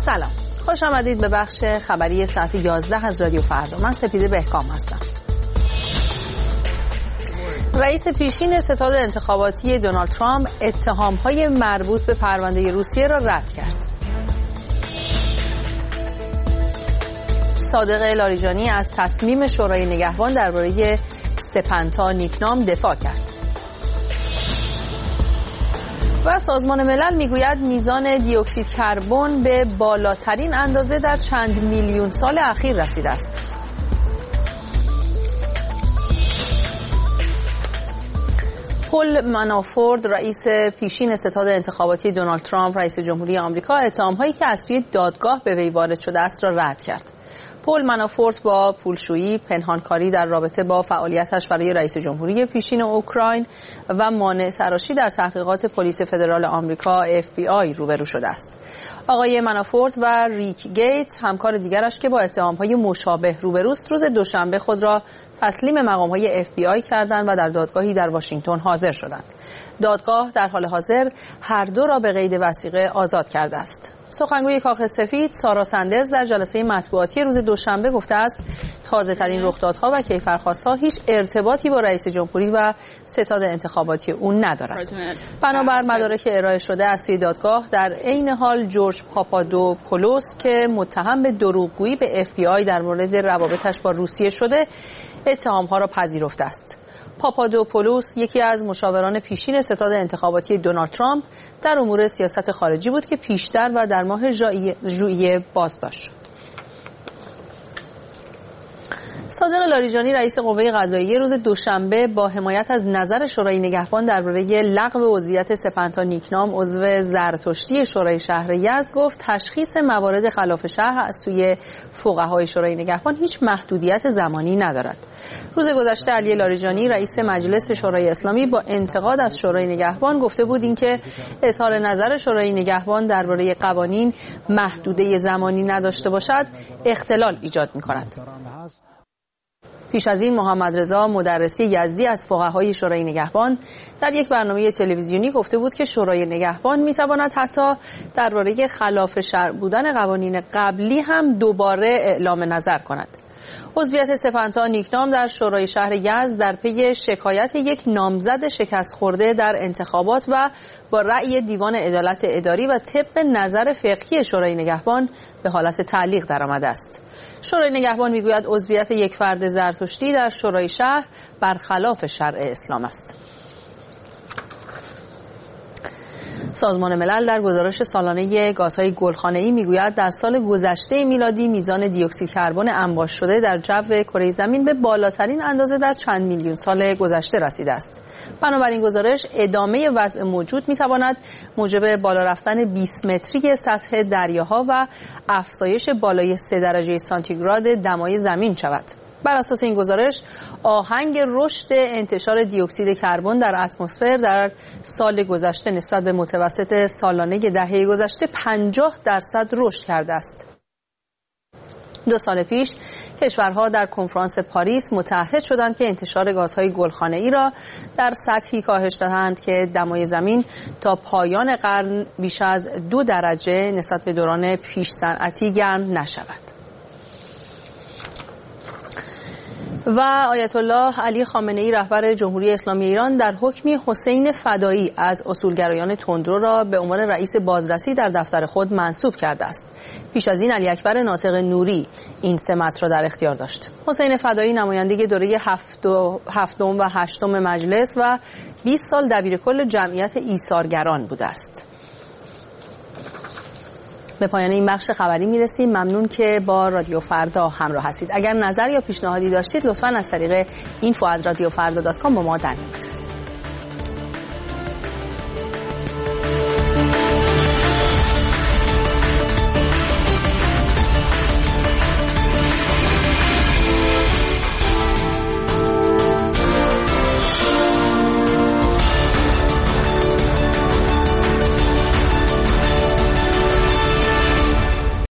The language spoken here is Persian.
سلام، خوش آمدید به بخش خبری ساعت 11 از رادیو فردا. من سپیده بهکام هستم. رئیس پیشین ستاد انتخاباتی دونالد ترامپ اتهام‌های مربوط به پرونده روسیه را رد کرد. صادق لاریجانی از تصمیم شورای نگهبان درباره سپنتا نیکنام دفاع کرد. و سازمان ملل میگوید میزان دی اکسید کربن به بالاترین اندازه در چند میلیون سال اخیر رسیده است. پل منافورت، رئیس پیشین ستاد انتخاباتی دونالد ترامپ رئیس جمهوری آمریکا، اتهام‌هایی که از سوی دادگاه به وی وارد شده است را رد کرد. پل منافورت با پولشویی، پنهانکاری در رابطه با فعالیتش برای رئیس جمهوری پیشین اوکراین و مانع تراشی در تحقیقات پلیس فدرال آمریکا FBI روبرو شده است. آقای منافورت و ریک گیتس، همکار دیگرش که با اتهام‌های مشابه روبروست، روز دوشنبه خود را تسلیم مقام‌های FBI کردند و در دادگاهی در واشنگتن حاضر شدند. دادگاه در حال حاضر هر دو را به قید وثیقه آزاد کرده است. سخنگوی کاخ سفید سارا سندرز در جلسه مطبوعاتی روز دوشنبه گفته است تازه‌ترین رخدادها و کیفرخواست‌ها هیچ ارتباطی با رئیس جمهوری و ستاد انتخاباتی او ندارد. بنابر مدارک ارائه شده از سوی دادگاه، در عین حال جورج پاپادوپولوس که متهم به دروغگویی به FBI در مورد روابطش با روسیه شده، اتهام‌ها را پذیرفته است. پاپادوپولوس یکی از مشاوران پیشین ستاد انتخاباتی دونالد ترامپ در امور سیاست خارجی بود که پیشتر و در ماه ژوئیه بازداشت شد. صادق لاریجانی، رئیس قوه قضاییه، روز دوشنبه با حمایت از نظر شورای نگهبان درباره لغو عضویت سپنتا نیکنام، عضو زرتشتی شورای شهر یزد، گفت تشخیص موارد خلاف شرع از سوی فقهای شورای نگهبان هیچ محدودیت زمانی ندارد. روز گذشته علی لاریجانی، رئیس مجلس شورای اسلامی، با انتقاد از شورای نگهبان گفته بود اینکه اظهار نظر شورای نگهبان درباره قوانین محدوده زمانی نداشته باشد اختلال ایجاد می‌کند. پیش از این محمد رضا مدرسی یزدی از فقهای شورای نگهبان در یک برنامه تلویزیونی گفته بود که شورای نگهبان میتواند حتی درباره خلاف شرع بودن قوانین قبلی هم دوباره اعلام نظر کند. عضویت سپنتا نیکنام در شورای شهر یزد در پی شکایت یک نامزد شکست خورده در انتخابات و با رأی دیوان عدالت اداری و طبق نظر فقهی شورای نگهبان به حالت تعلیق درآمده است. شورای نگهبان میگوید عضویت یک فرد زرتشتی در شورای شهر برخلاف شرع اسلام است. سازمان ملل در گزارش سالانه گازهای گلخانه‌ای میگوید در سال گذشته میلادی میزان دی اکسید کربن انباش شده در جو کره زمین به بالاترین اندازه در چند میلیون سال گذشته رسیده است. بنابراین گزارش ادامه وضع موجود میتواند موجب بالا رفتن 20 متری سطح دریاها و افزایش بالای 3 درجه سانتیگراد دمای زمین شود. بر اساس این گزارش، آهنگ رشد انتشار دی اکسید کربن در اتمسفر در سال گذشته نسبت به متوسط سالانه دهه گذشته 50% رشد کرده است. 2 سال پیش کشورها در کنفرانس پاریس متعهد شدند که انتشار گازهای گلخانه‌ای را در سطحی کاهش دهند که دمای زمین تا پایان قرن بیش از 2 درجه نسبت به دوران پیش صنعتی گرم نشود. و آیت الله علی خامنه‌ای، رهبر جمهوری اسلامی ایران، در حکمی حسین فدایی از اصولگرایان تندرو را به عنوان رئیس بازرسی در دفتر خود منصوب کرده است. پیش از این علی اکبر ناطق نوری این سمت را در اختیار داشت. حسین فدایی نماینده دوره هفتم و هشتم مجلس و 20 سال دبیرکل جمعیت ایثارگران بوده است. به پایان این بخش خبری میرسیم. ممنون که با رادیو فردا همراه هستید. اگر نظر یا پیشنهادی داشتید لطفاً از طریق info@radiofarda.com با ما در میون بگذارید.